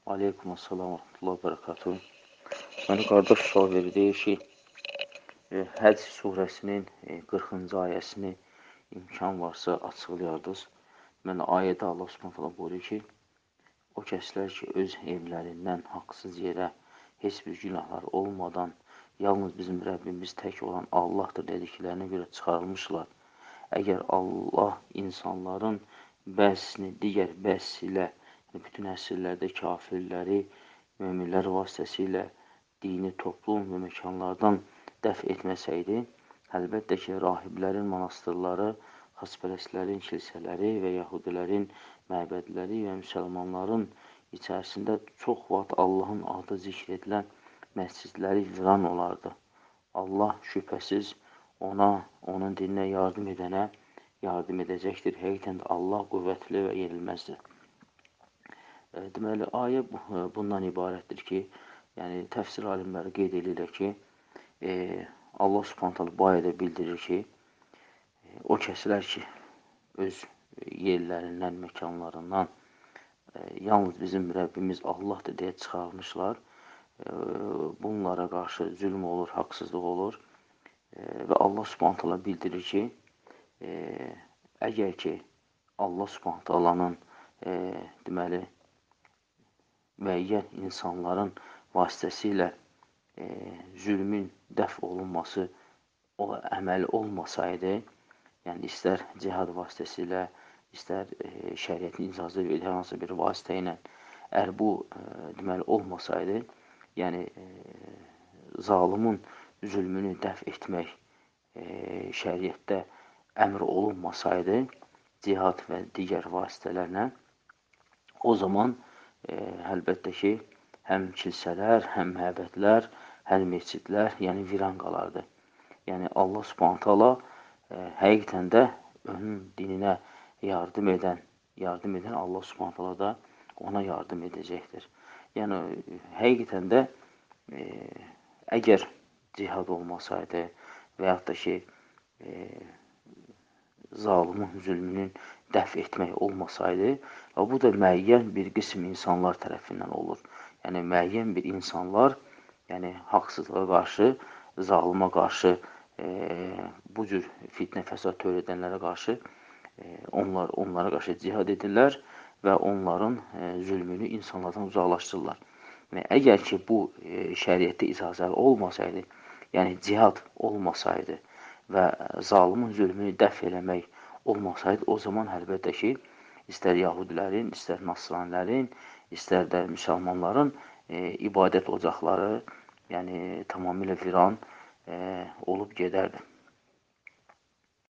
Aleykum assalam və rahmetullah bərəkatuhu. Mənə qardaş sual verir, deyir ki, Həcc surəsinin 40-cı ayəsini imkan varsa açıqlayardınız. Mən ayədə Allah Subhanahu buyurur ki, o kəslər ki, öz evlərindən haqsız yerə heç bir günahlar olmadan, yalnız bizim Rəbbimiz tək olan Allahdır dediklərinə görə çıxarılmışlar. Əgər Allah insanların bəzisini digər bəzisi ilə, bütün əsrlərdə kafirləri, möminlər vasitəsilə dini toplum və məkanlardan dəf etməsəydi, əlbəttə ki, rahiblərin monastırları, xaspərəstlərin kilsələri və yahudilərin məbədləri və müsəlmanların içərisində çox vaxt Allahın adı zikr edilən məscidləri viran olardı. Allah şübhəsiz ona, onun dininə yardım edənə yardım edəcəkdir. Həqiqətən də Allah qüvvətli və yenilməzdir. Deməli, ayə bundan ibarətdir ki, yəni təfsir alimləri qeyd edirlər ki, Allah Subhanahu bu ayədə bildirir ki, o kəslər ki, öz yerlərindən, məkanlarından yalnız bizim Rəbbimiz Allahdır deyə çıxarmışlar. Bunlara qarşı zülm olur, haqsızlıq olur və Allah Subhanahu bildirir ki, əgər ki, Allah Subhanahu deməli, müəyyən insanların vasitəsilə zülmün dəf olunması o əməl olmasaydı, yəni istər cihad vasitəsilə, istər şəriətin icazə verdiyi hansı bir vasitə ilə, əgər bu deməli olmasaydı, yəni zalimin zülmünü dəf etmək şəriətdə əmr olunmasaydı, cihad və digər vasitələrlə, o zaman əlbəttə ki, həm kilsələr, həm məbədlər, həm məscidlər, yəni viran qalardı. Yəni Allah Subhanahu həqiqətən də onun dininə yardım edən Allah Subhanahu da ona yardım edəcəkdir. Yəni həqiqətən də əgər cihad olmasaydı və yaxud da ki, zalimin zülmünün dəf etmək olmasaydı, bu da müəyyən bir qism insanlar tərəfindən olur. Yəni, müəyyən bir insanlar, yəni haqsızlığa qarşı, zalıma qarşı, bu cür fitnə fəsad törədənlərə qarşı, onlara qarşı cihad edirlər və onların zülmünü insanlardan uzaqlaşdırırlar. Yəni, əgər ki, bu şəriətdə icazəli olmasaydı, yəni cihad olmasaydı və zalimin zülmünü dəf eləmək olmasaydı, o zaman əlbəttə ki, istər yahudilərin, istər nasranilərin, istər də müsəlmanların ibadət ocaqları, yəni tamamilə viran olub gedərdi.